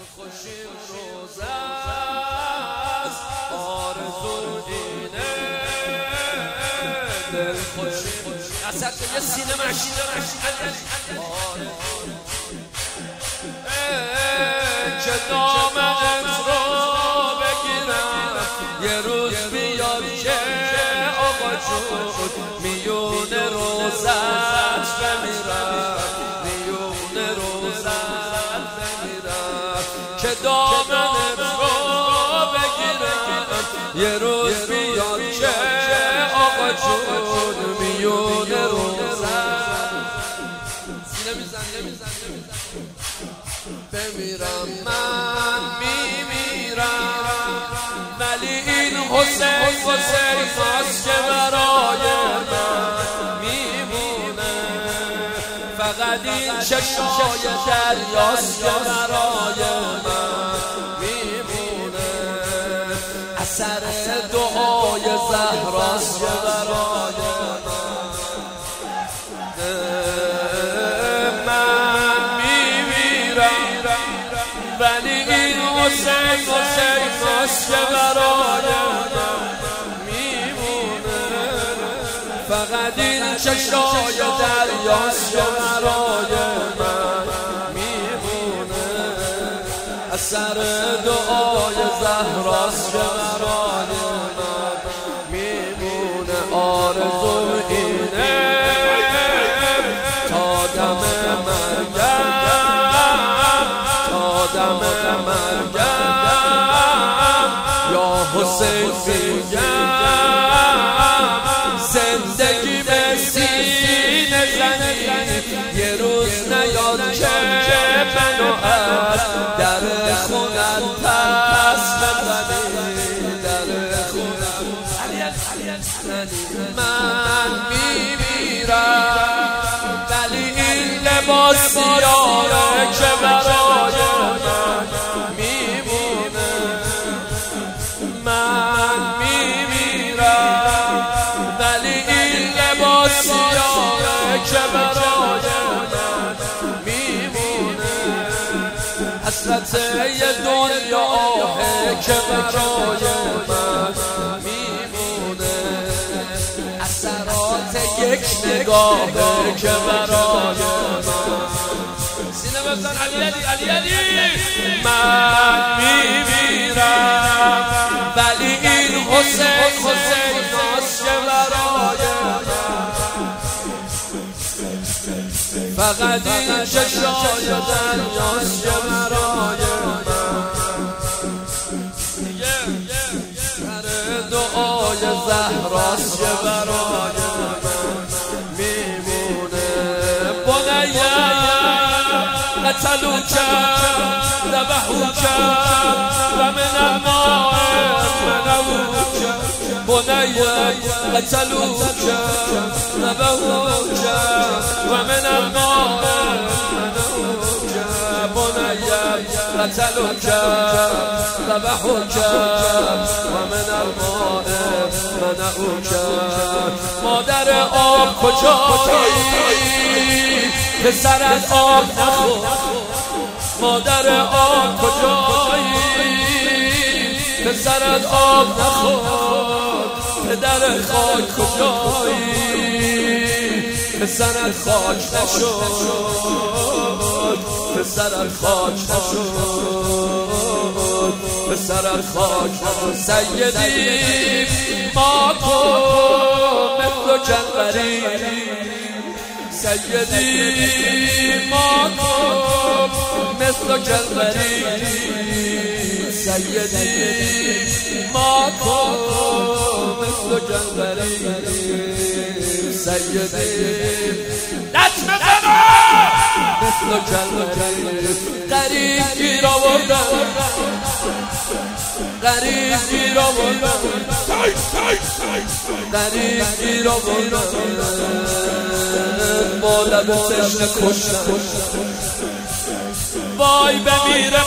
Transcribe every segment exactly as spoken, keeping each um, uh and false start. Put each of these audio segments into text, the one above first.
خوشیم روز است آرزو اینه دل خوشیم قصد یه سینه مشیده که دامنت رو بگیرم یه روز بیاد که آقا جون میون روزت بمیرم میون روزت بمیرم که دامنت رو بگیرم یه روز بیاد که آقا جون میون روزت بمیرم. من میمیرم ولی این حسین حسین هست که برای من میمونه، فقط این چشای دریاست که برای من میمونه، اثر دعای زهراست که برای ولی این حسین حسین هست که برای من میمونه، فقط این چشای دریاست که برای من میمونه، اثر دعای زهراست که برای من میمونه. آرزو اینه تا دم مرگم دم مرگم یا حسین میگم زندگی به سینه زنی یه روز نیاد که منو از در خونت پس بزنی، در خونت من میمیرم ولی این لباس سیاره که برای من میمونه، من میمیرم ولی این لباس سیاره که برای من میمونه، حسرت یه دنیا آهه که برای من میمونه، اثرات یک نگاهه که برای من سینه بزن علی علی علی علی. من میمیرم ولی این حسین حسین هست که برای من، فقط این چشای دریاست که برای من، سر دعای زهراست که برای من میمونه. بنیه قتلوك ذبحوك ومن الماء منعوك، بني قتلوك ذبحوك ومن الماء منعوك، بني قتلوك ذبحوك ومن الماء منعوك. مادر آب کجایی پسرت آب نخور، مادر آب کجایی پسرت آب نخور، پدر خاک کجایی پسرت خاک نشد، پسرت خاک نشد، پسرت خاک نشد. سیدی ما کن مثل جنبری، سیدی ما کن مثل جنبری، سیدی ما کن مثل جنبری، سیدی لطمه زنه مثل جنبری. غریب گیر آوردن، غریب گیر آوردن، غریب گیر آوردن، با لب تشنه کشتن. وای بمیره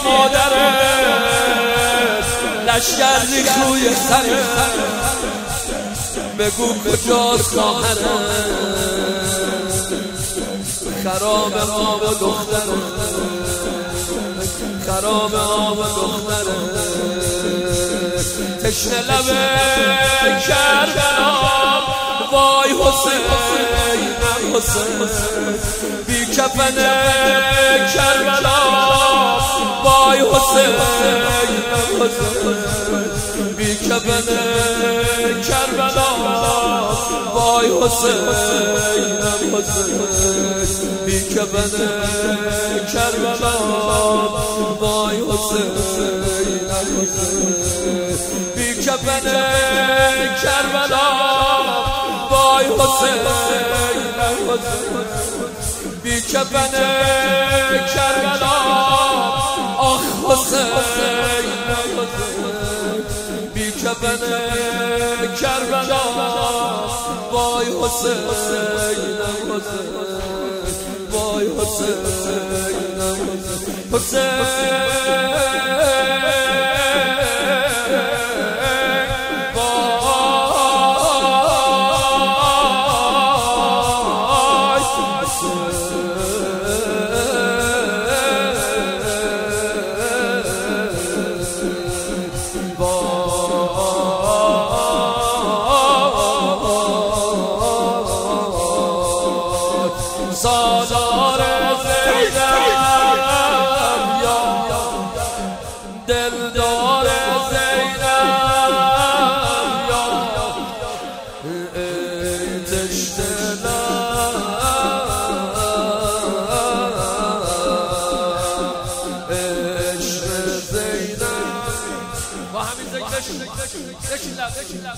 مادرت لشگر ریخت روی سرت، بگو کجاست خواهرت، خراب ما و دخترت، خراب آب دختره تشنه لبه کربلا وای حسینم حسین بی کفن کربلا وای حسینم حسین بی کفن کربلا وای حسینم حسین بی کفن کربلا وای حسینم حسین بی کفن کربلا وای حسینم حسین بی کفن کربلا آخ حسینم حسین بی کفن کربلا وای حسینم حسین وای حسینم حسین حسین سالار زینب یا دلدار زینب یا ای تشنه عشق زینب با همین ذکرشون ذکر لب ذکر لب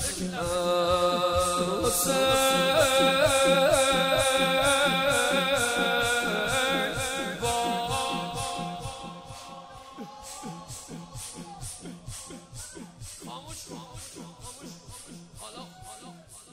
خاموش خاموش خاموش حالا حالا